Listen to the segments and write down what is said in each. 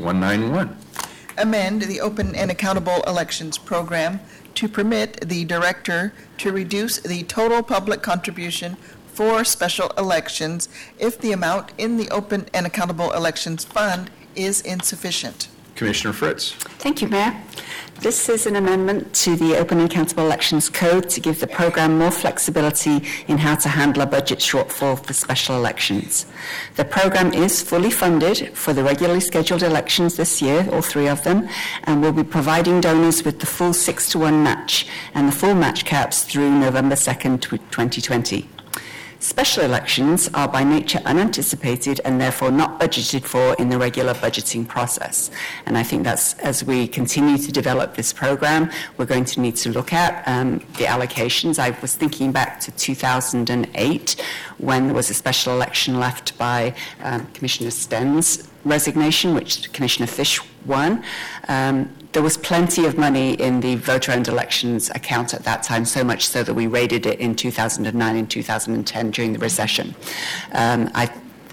191. Amend the Open and Accountable Elections Program to permit the director to reduce the total public contribution for special elections if the amount in the Open and Accountable Elections Fund is insufficient. Commissioner Fritz. Thank you, Mayor. This is an amendment to the Open and Accountable Elections Code to give the program more flexibility in how to handle a budget shortfall for special elections. The program is fully funded for the regularly scheduled elections this year, all three of them, and will be providing donors with the full 6-to-1 match and the full match caps through November 2nd, 2020. Special elections are by nature unanticipated and therefore not budgeted for in the regular budgeting process. And I think that's, as we continue to develop this program, we're going to need to look at the allocations. I was thinking back to 2008 when there was a special election left by Commissioner Sten's resignation, which Commissioner Fish won. There was plenty of money in the voter-owned elections account at that time, so much so that we raided it in 2009 and 2010 during the recession. I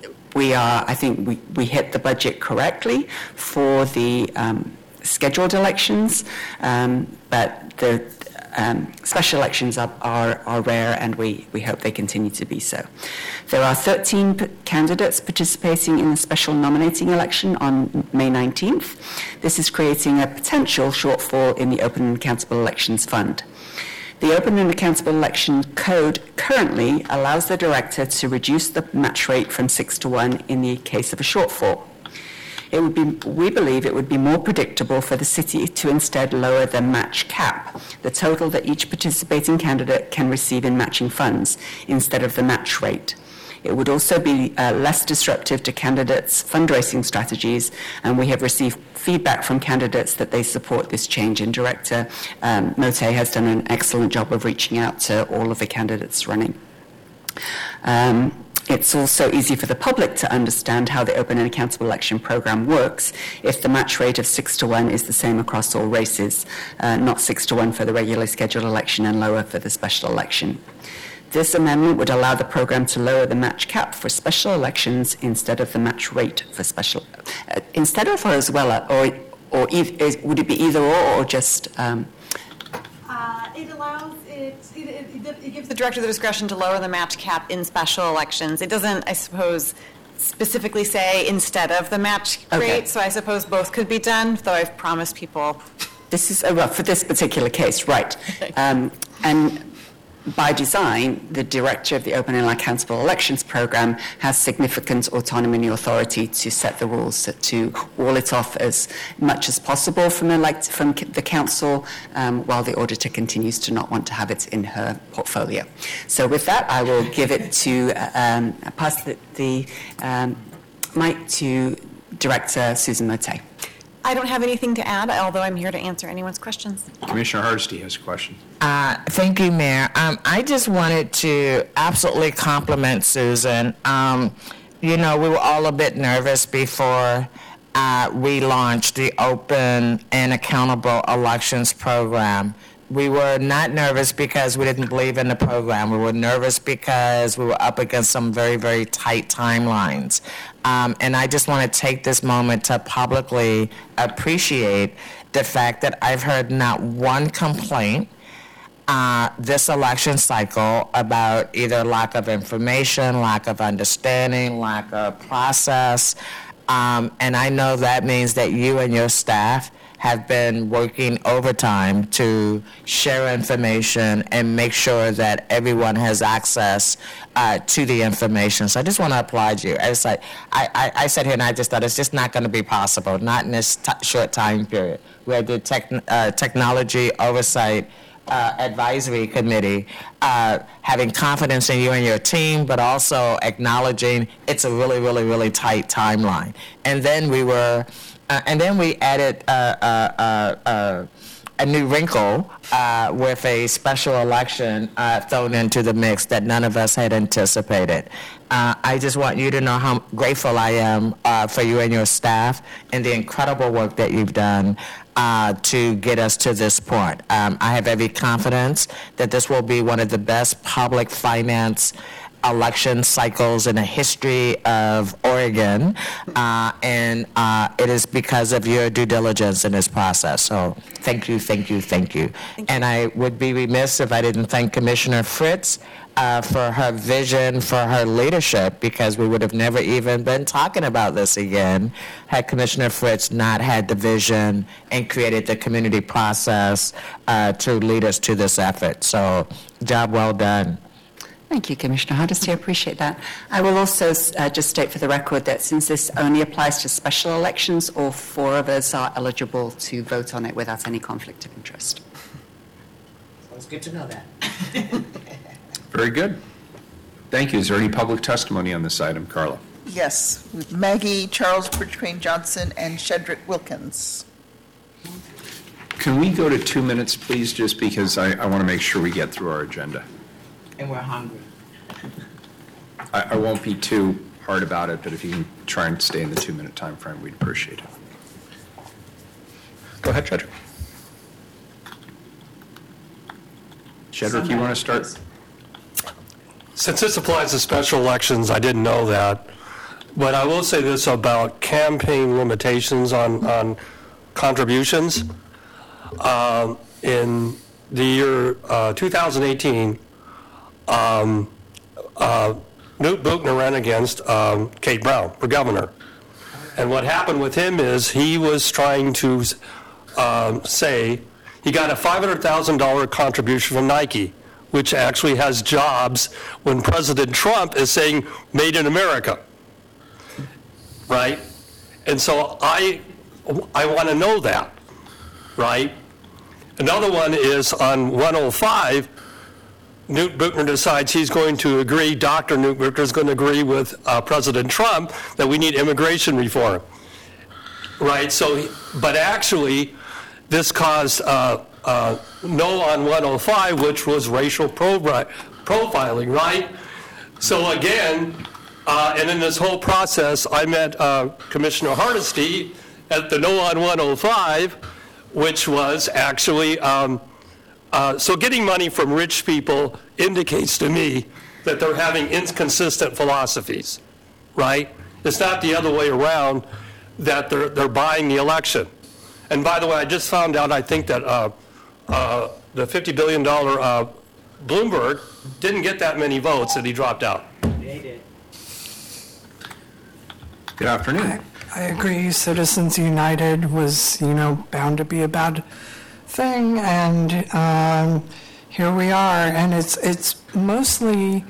think we hit the budget correctly for the scheduled elections, but the special elections are rare, and we hope they continue to be so. There are 13 candidates participating in the special nominating election on May 19th. This is creating a potential shortfall in the Open and Accountable Elections Fund. The Open and Accountable Election Code currently allows the director to reduce the match rate from 6-to-1 in the case of a shortfall. We believe it would be more predictable for the city to instead lower the match cap, the total that each participating candidate can receive in matching funds, instead of the match rate. It would also be less disruptive to candidates' fundraising strategies, and we have received feedback from candidates that they support this change, and Director Mote has done an excellent job of reaching out to all of the candidates running. It's also easy for the public to understand how the Open and Accountable Election Program works if the match rate of 6-to-1 is the same across all races, not 6-to-1 for the regularly scheduled election and lower for the special election. This amendment would allow the program to lower the match cap for special elections instead of the match rate for special, instead of or as well, or would it be either or just? It allows it gives the director the discretion to lower the match cap in special elections. It doesn't, I suppose, specifically say instead of the match rate. So I suppose both could be done, though I've promised people. This is well, for this particular case, right? And by design, the director of the Open and Accountable Elections Program has significant autonomy and authority to set the rules, to wall it off as much as possible from the council, while the auditor continues to not want to have it in her portfolio. So with that, I will give it to, pass the mic to Director Susan Mote. I don't have anything to add, although I'm here to answer anyone's questions. Commissioner Hardesty has a question. Thank you, Mayor. I just wanted to absolutely compliment Susan. We were all a bit nervous before we launched the Open and Accountable Elections Program. We were not nervous because we didn't believe in the program. We were nervous because we were up against some very, very tight timelines. And I just want to take this moment to publicly appreciate the fact that I've heard not one complaint this election cycle about either lack of information, lack of understanding, lack of process. And I know that means that you and your staff have been working overtime to share information and make sure that everyone has access to the information. So I just want to applaud you. I sat here and I just thought it's just not going to be possible, not in this short time period. We had the Technology Oversight Advisory Committee having confidence in you and your team, but also acknowledging it's a really, really, really tight timeline. And then we added a new wrinkle with a special election thrown into the mix that none of us had anticipated. I just want you to know how grateful I am for you and your staff and the incredible work that you've done to get us to this point. I have every confidence that this will be one of the best public finance election cycles in the history of Oregon, and it is because of your due diligence in this process. So thank you, thank you, thank you. And I would be remiss if I didn't thank Commissioner Fritz for her vision, for her leadership, because we would have never even been talking about this again had Commissioner Fritz not had the vision and created the community process to lead us to this effort. So, job well done. Thank you, Commissioner Hardesty. I appreciate that. I will also just state for the record that since this only applies to special elections, all 4 of us are eligible to vote on it without any conflict of interest. So it's good to know that. Very good. Thank you. Is there any public testimony on this item, Carla? Yes, with Maggie, Charles Bridgecrane Johnson, and Shedrick Wilkins. Can we go to 2 minutes, please, just because I want to make sure we get through our agenda. And we're hungry. I won't be too hard about it, but if you can try and stay in the 2-minute time frame, we'd appreciate it. Go ahead, Shedrick. Shedrick, you want to start? Since this applies to special elections, I didn't know that. But I will say this about campaign limitations on contributions. In the year 2018, Newt Buchner ran against Kate Brown for governor. And what happened with him is he was trying to say he got a $500,000 contribution from Nike, which actually has jobs when President Trump is saying made in America, right? And so I want to know that, right? Another one is on 105, Newt Buchner decides he's going to agree, Dr. Newt Buchner is going to agree with President Trump that we need immigration reform, right? So, but actually, this caused no on 105, which was racial profiling, right? So again, and in this whole process, I met Commissioner Hardesty at the no on 105, which was actually, so getting money from rich people indicates to me that they're having inconsistent philosophies, right? It's not the other way around, that they're buying the election. And by the way, I just found out, I think that the $50 billion Bloomberg didn't get that many votes, and he dropped out. They did. Good afternoon. I agree. Citizens United was, bound to be a bad thing, and here we are. And it's mostly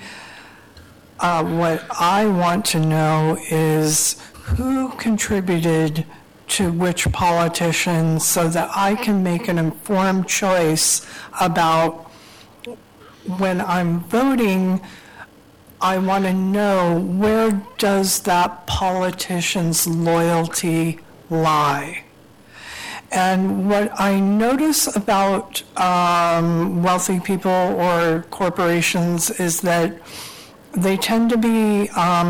what I want to know is who contributed to which politicians so that I can make an informed choice about when I'm voting. I want to know, where does that politician's loyalty lie? And what I notice about wealthy people or corporations is that they tend to be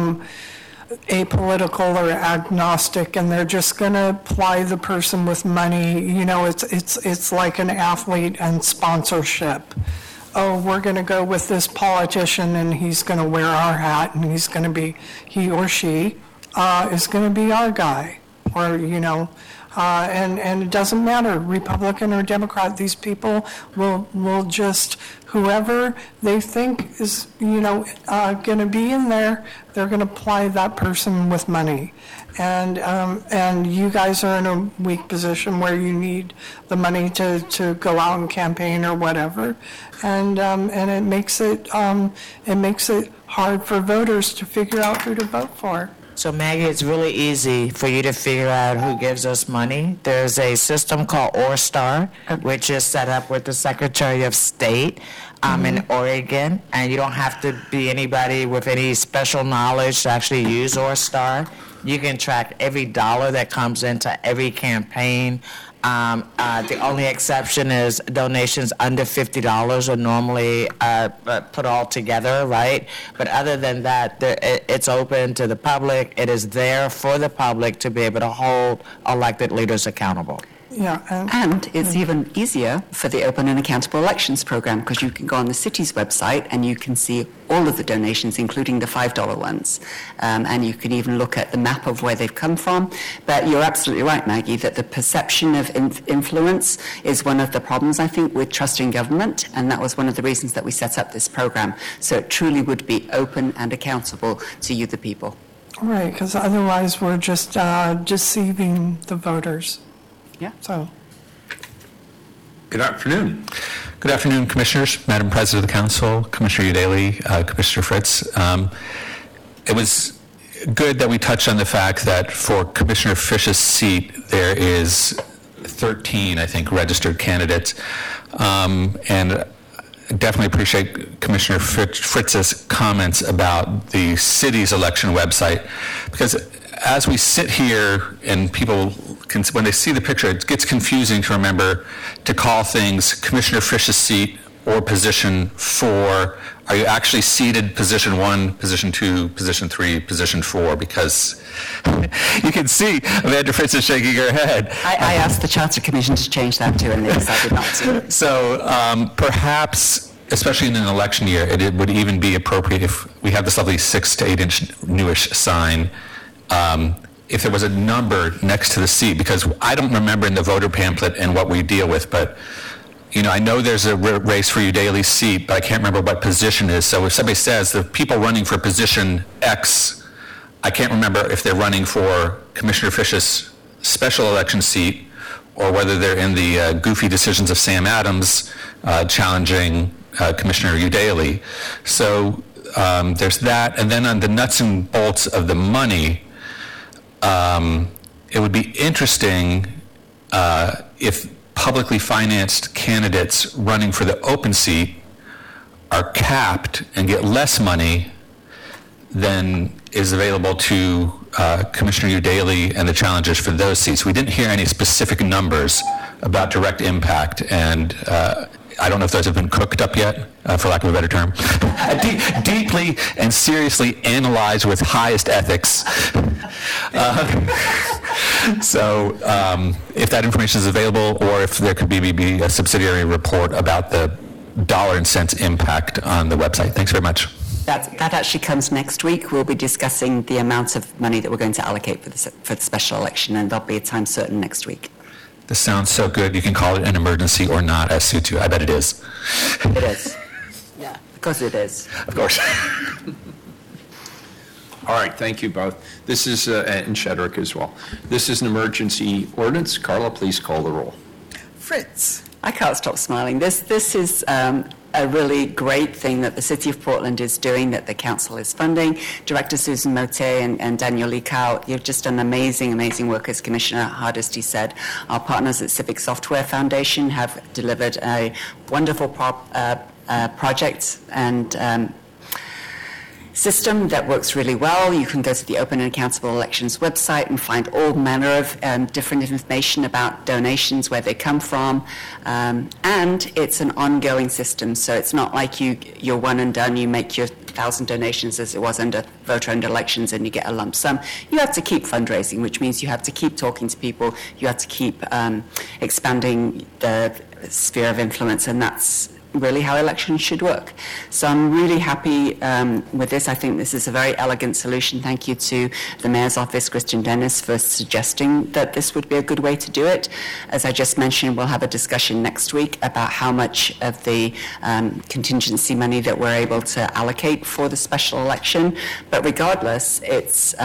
apolitical or agnostic, and they're just going to ply the person with money. It's like an athlete and sponsorship. Oh, we're going to go with this politician, and he's going to wear our hat, and he or she is going to be our guy, or and it doesn't matter, Republican or Democrat. These people will just, whoever they think is going to be in there, they're going to ply that person with money. And you guys are in a weak position where you need the money to go out and campaign or whatever, and it makes it hard for voters to figure out who to vote for. So Maggie, it's really easy for you to figure out who gives us money. There's a system called ORSTAR, which is set up with the Secretary of State in Oregon, and you don't have to be anybody with any special knowledge to actually use ORSTAR. You can track every dollar that comes into every campaign. The only exception is donations under $50 are normally put all together, right? But other than that, it's open to the public. It is there for the public to be able to hold elected leaders accountable. Yeah, And it's even easier for the Open and Accountable Elections program because you can go on the city's website and you can see all of the donations, including the $5 ones. And you can even look at the map of where they've come from. But you're absolutely right, Maggie, that the perception of influence is one of the problems, I think, with trusting government. And that was one of the reasons that we set up this program. So it truly would be open and accountable to you, the people. right, because otherwise we're just deceiving the voters. Yeah. So, Good afternoon. Good afternoon, Commissioners, Madam President of the Council, Commissioner Udaley, Commissioner Fritz. It was good that we touched on the fact that for Commissioner Fish's seat, there is 13, I think, registered candidates. And definitely appreciate Commissioner Fritz's comments about the city's election website, because as we sit here and people, when they see the picture, it gets confusing to remember to call things Commissioner Fish's seat or position 4. Are you actually seated position 1, position 2, position 3, position 4? Because you can see Amanda Fritz is shaking her head. I asked the Charter Commission to change that too, and they decided not to. So perhaps, especially in an election year, it would even be appropriate if we have this lovely 6 to 8 inch newish sign, if there was a number next to the seat, because I don't remember in the voter pamphlet and what we deal with, but I know there's a race for Udaley's seat, but I can't remember what position it is. So if somebody says the people running for position X, I can't remember if they're running for Commissioner Fish's special election seat or whether they're in the goofy decisions of Sam Adams challenging Commissioner Udaley. So there's that. And then on the nuts and bolts of the money, it would be interesting if publicly financed candidates running for the open seat are capped and get less money than is available to Commissioner Udaley and the challengers for those seats. We didn't hear any specific numbers about direct impact, and I don't know if those have been cooked up yet, for lack of a better term. Deeply and seriously analyzed with highest ethics. So if that information is available, or if there could be maybe a subsidiary report about the dollar and cents impact on the website. Thanks very much. That actually comes next week. We'll be discussing the amount of money that we're going to allocate for the special election, and there'll be a time certain next week. This sounds so good. You can call it an emergency or not, as suits you. I bet it is. It is. Yeah, because it is. Of course. All right, thank you both. This is, and Shedrick as well. This is an emergency ordinance. Carla, please call the roll. Fritz. I can't stop smiling. This is a really great thing that the City of Portland is doing, that the council is funding. Director Susan Mote and Daniel Likau, you've just done amazing work, as Commissioner Hardesty said. Our partners at Civic Software Foundation have delivered a wonderful project and system that works really well. You can go to the Open and Accountable Elections website and find all manner of different information about donations, where they come from, and it's an ongoing system. So it's not like you're one and done, you make your 1,000 donations as it was under voter-owned elections and you get a lump sum. You have to keep fundraising, which means you have to keep talking to people, you have to keep expanding the sphere of influence, and that's really how elections should work. So I'm really happy with this. I think this is a very elegant solution. Thank you to the Mayor's Office, Christian Dennis, for suggesting that this would be a good way to do it. As I just mentioned, we'll have a discussion next week about how much of the contingency money that we're able to allocate for the special election. But regardless, it's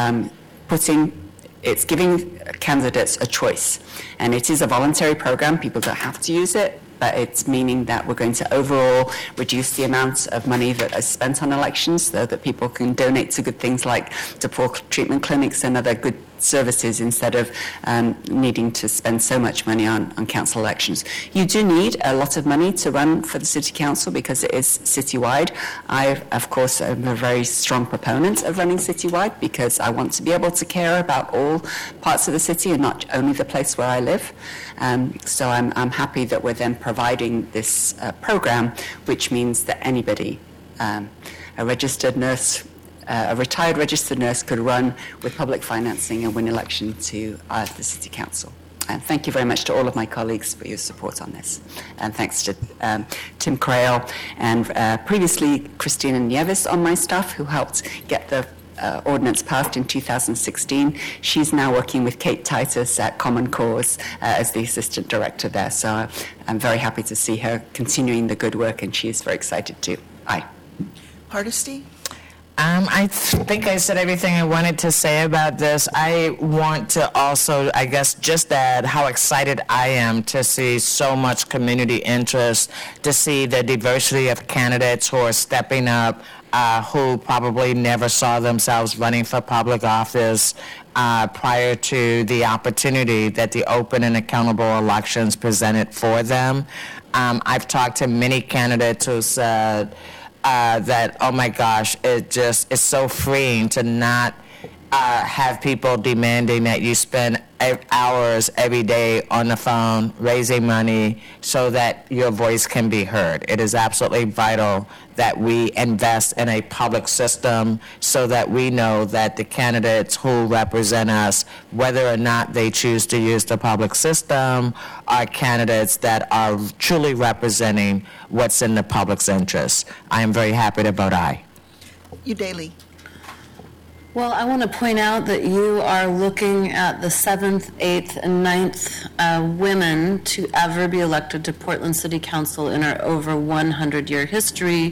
giving candidates a choice. And it is a voluntary program. People don't have to use it, but it's meaning that we're going to overall reduce the amount of money that is spent on elections so that people can donate to good things like to poor treatment clinics and other good services instead of needing to spend so much money on council elections. You do need a lot of money to run for the city council because it is citywide. I, of course, am a very strong proponent of running citywide because I want to be able to care about all parts of the city and not only the place where I live. So I'm happy that we're then providing this program, which means that anybody, a registered nurse, a retired registered nurse could run with public financing and win election to the city council. And thank you very much to all of my colleagues for your support on this. And thanks to Tim Crail and previously Christina Nieves on my staff, who helped get the ordinance passed in 2016. She's now working with Kate Titus at Common Cause as the assistant director there. So I'm very happy to see her continuing the good work, and she is very excited too. Aye. Hardesty? I think I said everything I wanted to say about this. I want to also, I guess, just add how excited I am to see so much community interest, to see the diversity of candidates who are stepping up, who probably never saw themselves running for public office prior to the opportunity that the open and accountable elections presented for them. I've talked to many candidates who said, that, oh my gosh, it just is so freeing to not have people demanding that you spend hours every day on the phone raising money so that your voice can be heard. It is absolutely vital that we invest in a public system so that we know that the candidates who represent us, whether or not they choose to use the public system, are candidates that are truly representing what's in the public's interest. I am very happy to vote aye. Udaley? Well, I want to point out that you are looking at the 7th, 8th, and 9th women to ever be elected to Portland City Council in our over 100-year history,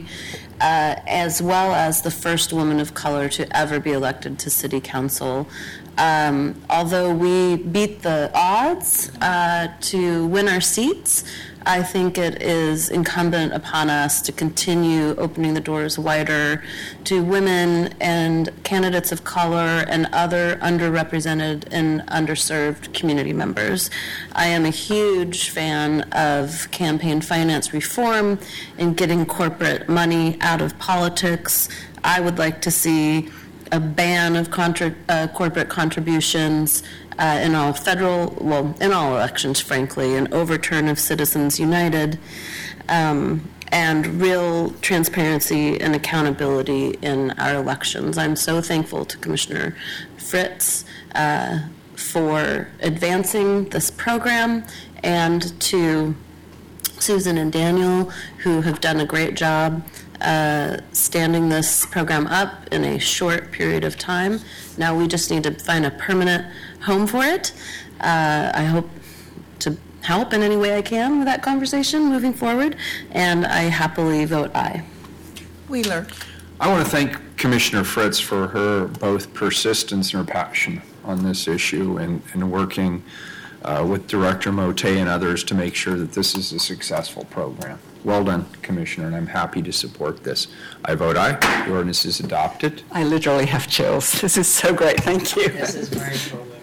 as well as the first woman of color to ever be elected to City Council. Although we beat the odds to win our seats, I think it is incumbent upon us to continue opening the doors wider to women and candidates of color and other underrepresented and underserved community members. I am a huge fan of campaign finance reform and getting corporate money out of politics. I would like to see a ban of corporate contributions in all in all elections, frankly, an overturn of Citizens United, and real transparency and accountability in our elections. I'm so thankful to Commissioner Fritz for advancing this program, and to Susan and Daniel, who have done a great job standing this program up in a short period of time. Now we just need to find a permanent home for it. I hope to help in any way I can with that conversation moving forward, and I happily vote aye. Wheeler? I want to thank Commissioner Fritz for her both persistence and her passion on this issue, and working with Director Mote and others to make sure that this is a successful program. Well done, Commissioner, and I'm happy to support this. I vote aye. The ordinance is adopted. I literally have chills. This is so great. Thank you. This is very cool.